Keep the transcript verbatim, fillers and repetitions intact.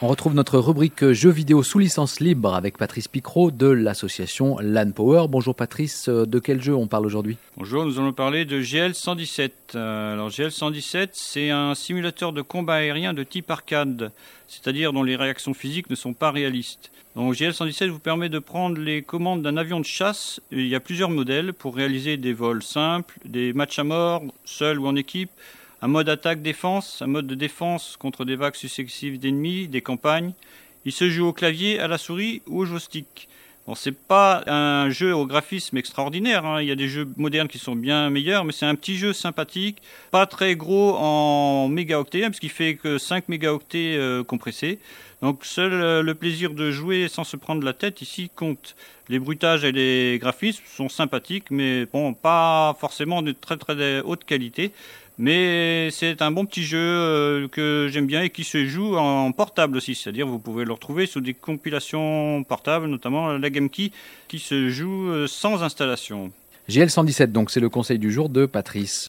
On retrouve notre rubrique jeux vidéo sous licence libre avec Patrice Picrot de l'association LAN Power. Bonjour Patrice, de quel jeu on parle aujourd'hui ? Bonjour, nous allons parler de G L cent dix-sept. Euh, alors G L cent dix-sept, c'est un simulateur de combat aérien de type arcade, c'est-à-dire dont les réactions physiques ne sont pas réalistes. Donc G L cent dix-sept vous permet de prendre les commandes d'un avion de chasse. Il y a plusieurs modèles pour réaliser des vols simples, des matchs à mort, seul ou en équipe, un mode attaque-défense, un mode de défense contre des vagues successives d'ennemis, des campagnes. Il se joue au clavier, à la souris ou au joystick. Bon, c'est pas un jeu au graphisme extraordinaire, hein. Il y a des jeux modernes qui sont bien meilleurs, mais c'est un petit jeu sympathique, pas très gros en mégaoctets, hein, parce qu'il fait que cinq mégaoctets euh, compressés. Donc seul euh, le plaisir de jouer sans se prendre la tête ici compte. Les bruitages et les graphismes sont sympathiques, mais bon, pas forcément de très très haute qualité. Mais c'est un bon petit jeu euh, que j'aime bien et qui se joue en portable aussi. C'est-à-dire vous pouvez le retrouver sous des compilations portables, notamment la GameKey, qui se joue euh, sans installation. G L cent dix-sept, donc c'est le conseil du jour de Patrice.